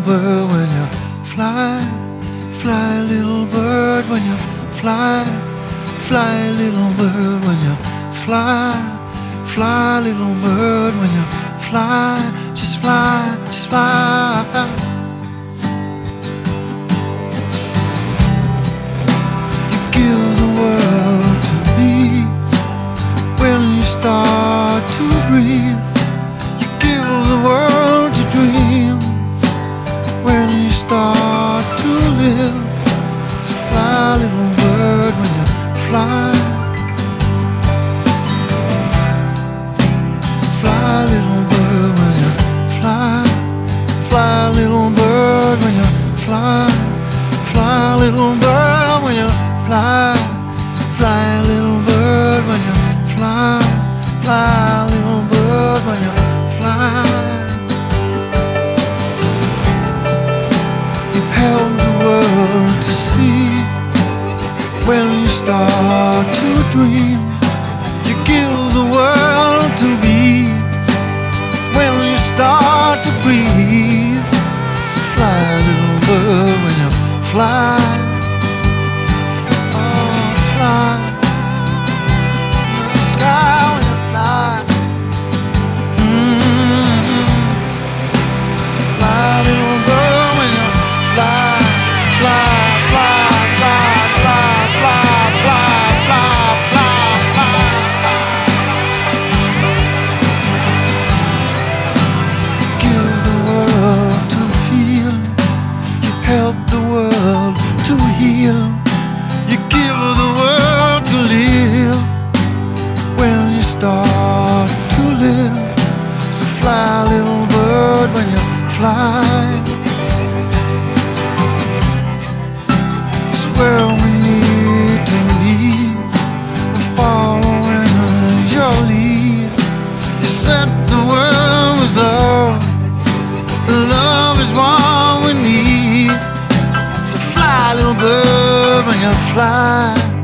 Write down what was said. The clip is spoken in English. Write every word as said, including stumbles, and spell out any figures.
bird when you fly. Fly, little bird, when you fly. Fly, little bird, when you fly. Fly, little bird, when you fly. Just fly, just fly. You give the world to me when you start to breathe. You give the world to dream when you start to live. So fly, little bird, when you fly. Fly, little bird, when you fly. Fly, little bird, when you fly. Fly, little bird, when you fly. Fly, little bird, when you fly. Fly, little bird, when you fly. You help the world to see when you start to dream. You give the world to be when you start to breathe. So fly, little bird, when you fly. Oh, fly in the sky when you fly. Mm-hmm. So fly, little bird, when you fly. Fly, fly, fly, fly, fly, fly, fly, fly, fly. Give the world to feel. You help the world to heal. You give the world to live when you start to live. So fly, little bird, when you fly. It's where we need to be. We're following your lead. You said the world was love. Love is what we need. So fly, little bird, when you fly.